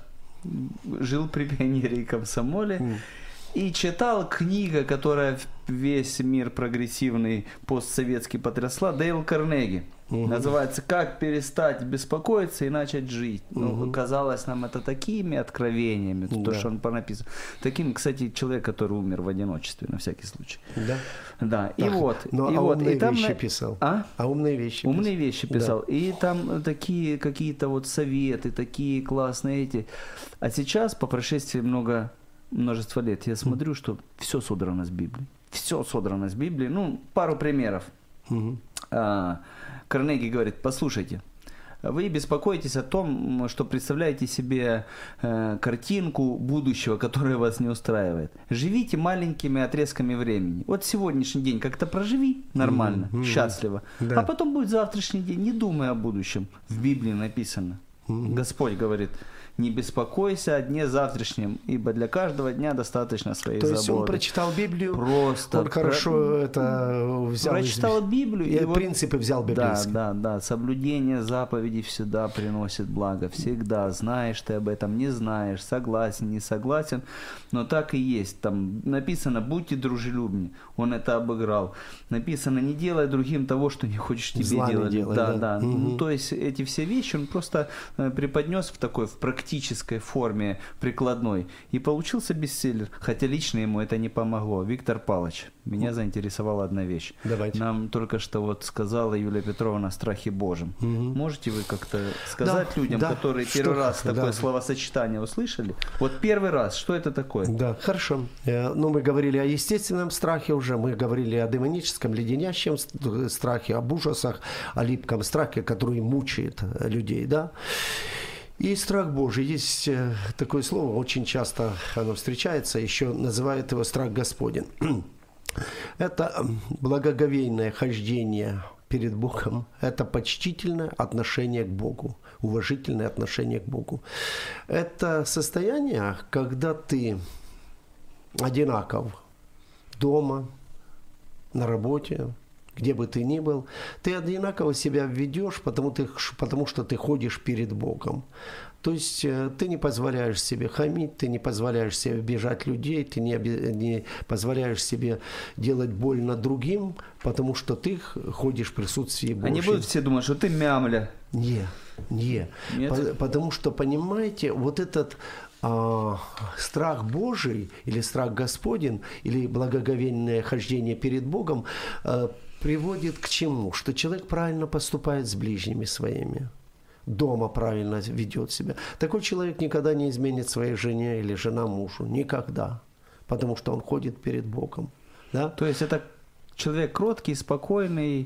жил при пионере и комсомоле. Mm. И читал книга, которая весь мир прогрессивный постсоветский потрясла, Дейл Карнеги. Угу. Называется «Как перестать беспокоиться и начать жить». Угу. Ну, казалось нам это такими откровениями, да. то, что он понаписал. Таким, кстати, человек, который умер в одиночестве, на всякий случай. Да. Да, и Ах, вот. но, и а вот, умные и там вещи на... писал. А? А умные вещи Умные писал. вещи писал. Да. И там такие какие-то вот советы, такие классные эти. А сейчас, по прошествии много... множество лет, я смотрю, что все содрано с Библии. Все содрано с Библии. Ну, пару примеров. Угу. А, Карнеги говорит: послушайте, вы беспокоитесь о том, что представляете себе э, картинку будущего, которая вас не устраивает. Живите маленькими отрезками времени. Вот сегодняшний день как-то проживи нормально, mm-hmm. счастливо. Да. А потом будет завтрашний день. Не думай о будущем. В Библии написано. Mm-hmm. Господь говорит: не беспокойся о дне завтрашнем, ибо для каждого дня достаточно своей заботы. То есть он прочитал Библию, Просто он про... хорошо это взял. Прочитал Библию. И, и вот... принципы взял библейские. Да, да, да. Соблюдение заповедей всегда приносит благо. Всегда. Знаешь ты об этом, не знаешь, согласен, не согласен. Но так и есть. Там написано: будьте дружелюбны. Он это обыграл. Написано: не делай другим того, что не хочешь тебе Зла делать. Не делай, да, да. да. Угу. Ну, то есть эти все вещи он просто преподнес в такой, в практической форме прикладной. И получился бестселлер. Хотя лично ему это не помогло. Виктор Павлович, меня заинтересовала одна вещь. Давайте. Нам только что вот сказала Юлия Петровна о страхе Божьем. Угу. Можете вы как-то сказать да, людям, да, которые что, первый раз такое да. словосочетание услышали? Вот первый раз, что это такое? Да, хорошо. Ну, мы говорили о естественном страхе уже, мы говорили о демоническом, леденящем страхе, об ужасах, о липком страхе, который мучает людей, да? И страх Божий. Есть такое слово, очень часто оно встречается, еще называют его страх Господень. Это благоговейное хождение перед Богом, это почтительное отношение к Богу, уважительное отношение к Богу. Это состояние, когда ты одинаков дома, на работе, где бы ты ни был, ты одинаково себя ведешь, потому, ты, потому что ты ходишь перед Богом. То есть ты не позволяешь себе хамить, ты не позволяешь себе обижать людей, ты не, не позволяешь себе делать больно другим, потому что ты ходишь в присутствии Божьем. Они будут все думать, что ты мямля. Не, не. По, потому что, понимаете, вот этот а, страх Божий или страх Господень, или благоговейное хождение перед Богом а, приводит к чему? Что человек правильно поступает с ближними своими. Дома правильно ведет себя. Такой человек никогда не изменит своей жене или жена мужу. Никогда. Потому что он ходит перед Богом. Да? То есть это человек кроткий, спокойный,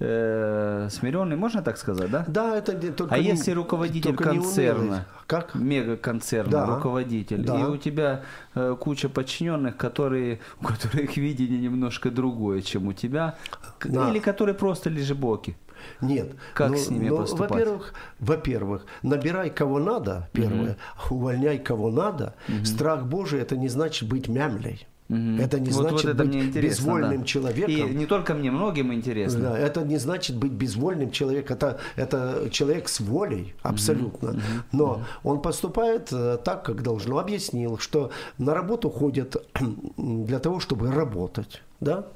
э, смиренный, можно так сказать, да? Да, это не, только А не, если руководитель только не концерна, унылый. Как? мегаконцерна, Да. руководитель, Да. и у тебя э, куча подчиненных, которые, у которых видение немножко другое, чем у тебя, к- Да. или которые просто лежебоки. Нет. Как Ну, с ними ну, поступать? Во-первых, во-первых, набирай кого надо, первое, увольняй кого надо. Страх Божий – это не значит быть мямлей. Мгм. Это не Вот- вот значит это быть мне интересно, безвольным да. человеком. И не только мне, многим интересно. Да, это не значит быть безвольным человеком. Это, это человек с волей, абсолютно. Но он поступает э, так, как должно. Объяснил, что на работу ходят для того, чтобы работать. Да?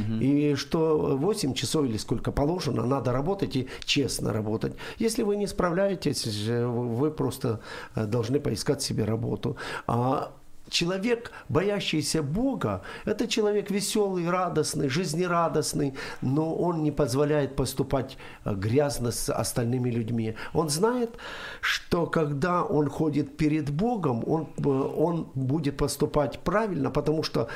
И что восемь часов или сколько положено, надо работать и честно работать. Если вы не справляетесь, вы просто должны поискать себе работу. А человек, боящийся Бога, это человек веселый, радостный, жизнерадостный, но он не позволяет поступать грязно с остальными людьми. Он знает, что когда он ходит перед Богом, он, он будет поступать правильно, потому что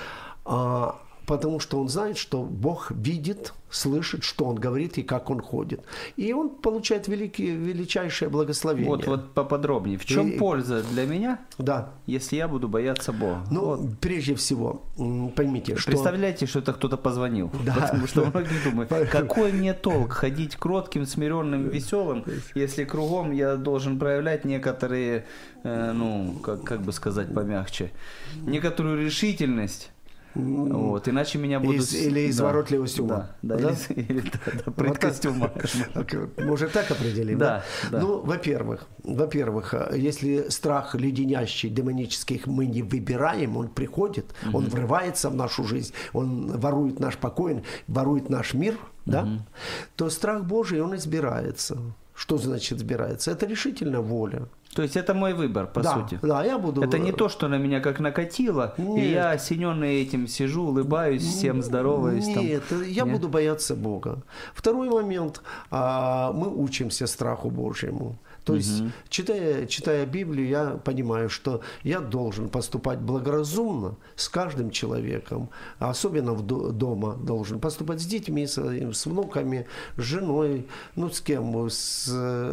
а, потому что он знает, что Бог видит, слышит, что он говорит и как он ходит. И он получает великие, величайшее благословение. Вот, вот поподробнее. В чем И- польза для меня, Да. если я буду бояться Бога? Ну, Вот. прежде всего, м, поймите, что... Представляете, что это кто-то позвонил. Да. Потому что многие думают, какой мне толк ходить кротким, смиренным, веселым, если кругом я должен проявлять некоторые, э, ну, как, как бы сказать помягче, некоторую решительность. Вот, иначе меня будут... Из- или изворотливость ума. Да, да, Да? или, или да, да, Вот прыткость так. ума. Может, так определим, да? Да, да. Ну, во-первых, во-первых, если страх леденящий, демонический мы не выбираем, он приходит, он врывается в нашу жизнь, он ворует наш покой, ворует наш мир, да? То страх Божий, он избирается. Что значит избирается? Это решительная воля. То есть это мой выбор, по да, сути. Да, я буду... Это не то, что на меня как накатило, и Нет. я осененный этим сижу, улыбаюсь, всем здороваюсь. там. Нет, я Нет? буду бояться Бога. Второй момент, а, мы учимся страху Божьему. То есть, читая, читая Библию, я понимаю, что я должен поступать благоразумно с каждым человеком, а особенно в до- дома должен поступать с детьми, с, с внуками, с женой, ну, с кем, с,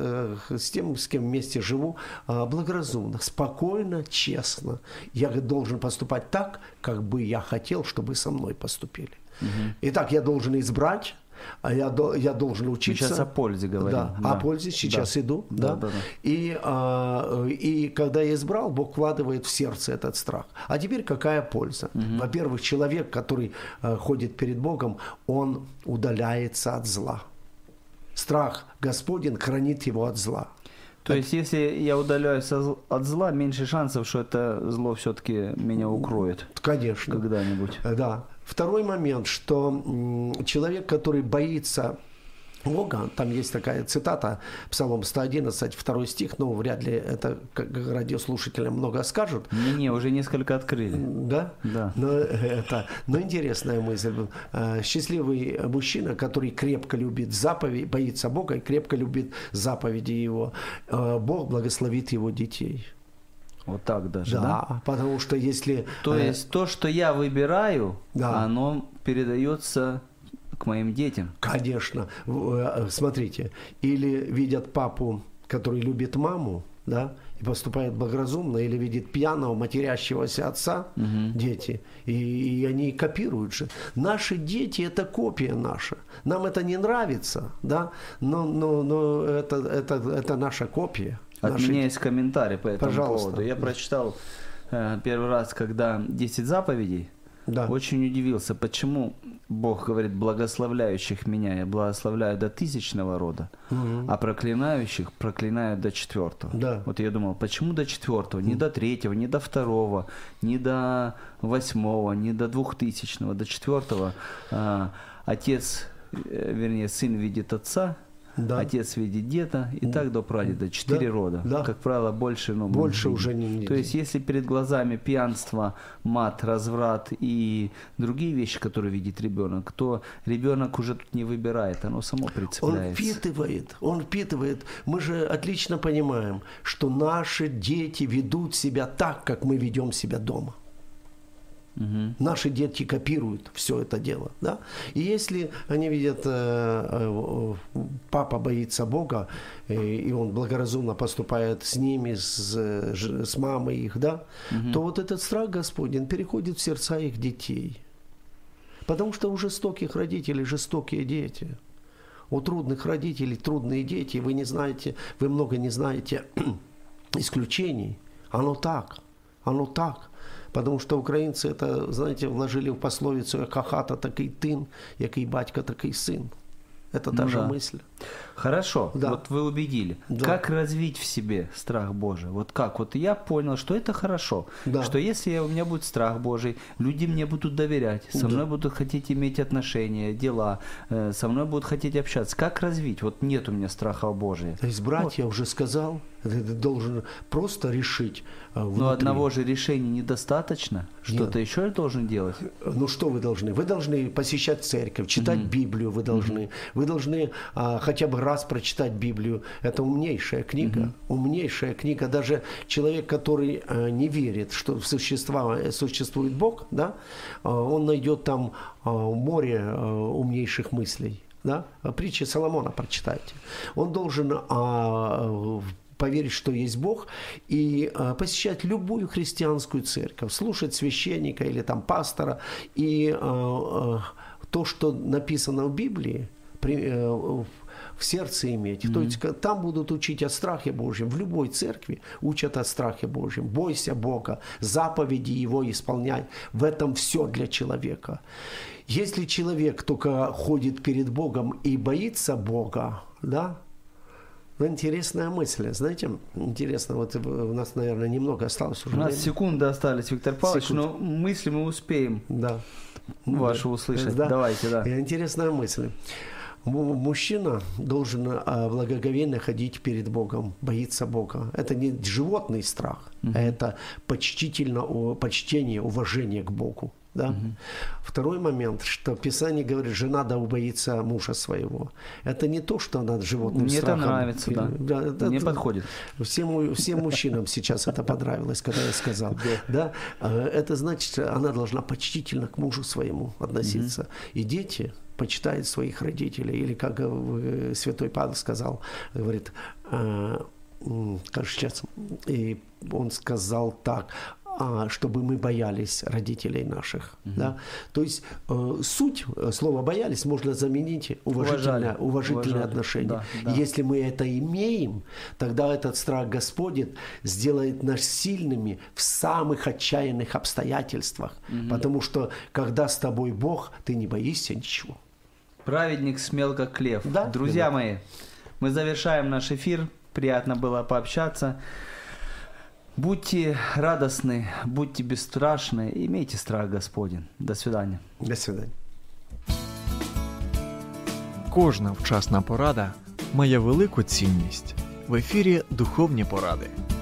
э, с тем, с кем вместе живу, а, благоразумно, спокойно, честно. Я должен поступать так, как бы я хотел, чтобы со мной поступили. Итак, я должен избрать, а я, до- я должен Мы учиться. сейчас о пользе говорим. Да, Да. о пользе сейчас Да. иду. Да, Да, да, да. И, а, и когда я избрал, Бог вкладывает в сердце этот страх. А теперь какая польза? Во-первых, человек, который а, ходит перед Богом, он удаляется от зла. Страх Господень хранит его от зла. То есть, если я удаляюсь от от зла, меньше шансов, что это зло все-таки меня укроет Конечно. когда-нибудь. Да. Второй момент, что м, человек, который боится Бога, там есть такая цитата, Псалом сто одиннадцать, второй стих, но вряд ли это как радиослушателям много скажут. Не-не, уже несколько открыли. Да? Да. Но, это, но интересная мысль. Э, Счастливый мужчина, который крепко любит заповеди, боится Бога и крепко любит заповеди Его. Э, Бог благословит его детей. Вот так даже, Да, да? потому что если... То э, есть, то, что я выбираю, Да. оно передается к моим детям. Конечно. В- э, Смотрите, или видят папу, который любит маму, да, и поступает благоразумно, или видит пьяного, матерящегося отца, дети, и, и они копируют же. Наши дети – это копия наша. Нам это не нравится, да, но, но, но это, это, это наша копия. От Наши меня де- есть комментарий по этому Пожалуйста. поводу. Я прочитал э, первый раз, когда десять заповедей, Да. очень удивился, почему Бог говорит, благословляющих меня я благословляю до тысячного рода, а проклинающих проклинаю до четвертого. Да. Вот я думал, почему до четвертого, не до третьего, не до второго, не до восьмого, не до двухтысячного, до четвертого. А, отец, э, вернее, сын видит отца, Да. отец видит деда, и так до прадеда. Четыре Да, рода. да. Как правило, больше, ну, мы Больше видим. уже не- То есть, если перед глазами пьянство, мат, разврат и другие вещи, которые видит ребенок, то ребенок уже тут не выбирает, оно само Он прицепляется. впитывает, он впитывает. Мы же отлично понимаем, что наши дети ведут себя так, как мы ведем себя дома. Угу. Наши дети копируют все это дело. Да? И если они видят, э, э, папа боится Бога, э, и он благоразумно поступает с ними, с, с мамой их, да, угу. то вот этот страх Господень переходит в сердца их детей. Потому что у жестоких родителей жестокие дети. У трудных родителей трудные дети. Вы не знаете, вы много не знаете исключений. Оно так. Оно так. Потому что українці, это, знаете, вложили в пословицу «яка хата, такий тин, який батько, такий син». Это та ну же да. мысль. Хорошо, да. вот вы убедили. Да. Как развить в себе страх Божий? Вот как? Вот я понял, что это хорошо. Да. Что если я, у меня будет страх Божий, люди мне будут доверять, со да. мной будут хотеть иметь отношения, дела, э, со мной будут хотеть общаться. Как развить? Вот нет у меня страха Божия. То есть, брать, вот. Я уже сказал, ты должен просто решить внутри. Но одного же решения недостаточно. Что-то нет. еще должен делать? Ну что вы должны? Вы должны посещать церковь, читать mm-hmm. Библию вы должны. Mm-hmm. Вы должны а, хотя бы раз прочитать Библию. Это умнейшая книга. Mm-hmm. Умнейшая книга. Даже человек, который а, не верит, что существует Бог, да, а, он найдет там а, море а, умнейших мыслей. Да? Притчи Соломона прочитайте. Он должен а, поверить, что есть Бог, и а, посещать любую христианскую церковь, слушать священника или там пастора, и а, а, то, что написано в Библии, при, а, в сердце иметь. Mm-hmm. То есть там будут учить о страхе Божьем. В любой церкви учат о страхе Божьем. Бойся Бога, заповеди Его исполняй. В этом все для человека. Если человек только ходит перед Богом и боится Бога, да, ну, интересная мысль, знаете, интересно, вот у нас, наверное, немного осталось уже. У нас времени. секунды остались, Виктор Павлович, Секунд. Но мысли мы успеем да. вашу услышать. Да. Давайте, да. Интересная мысль. Мужчина должен благоговейно ходить перед Богом, боиться Бога. Это не животный страх, угу. а это почтительно, почтение, уважение к Богу. Да? Угу. Второй момент, что Писание говорит, жена да убоится мужа своего. Это не то, что над животным Мне страхом. Мне это нравится, да. да это, Мне это, подходит. Всем, всем мужчинам сейчас это понравилось, когда я сказал. Да? Это значит, она должна почтительно к мужу своему относиться. Угу. И дети почитают своих родителей. Или, как святой Павел сказал, говорит, как сейчас, и он сказал так, чтобы мы боялись родителей наших. Mm-hmm. Да? То есть э, суть слова «боялись» можно заменить уважительное, уважительное отношение. Да, да. Если мы это имеем, тогда этот страх Господень сделает нас сильными в самых отчаянных обстоятельствах. Mm-hmm. Потому что, когда с тобой Бог, ты не боишься ничего. Праведник смел, как лев. Да? Друзья да. мои, мы завершаем наш эфир. Приятно было пообщаться. Будьте радостны, будьте бесстрашны, имейте страх Господень. До свидания. До свидания. Кожна вчасна порада має велику цінність. В ефірі «Духовні поради».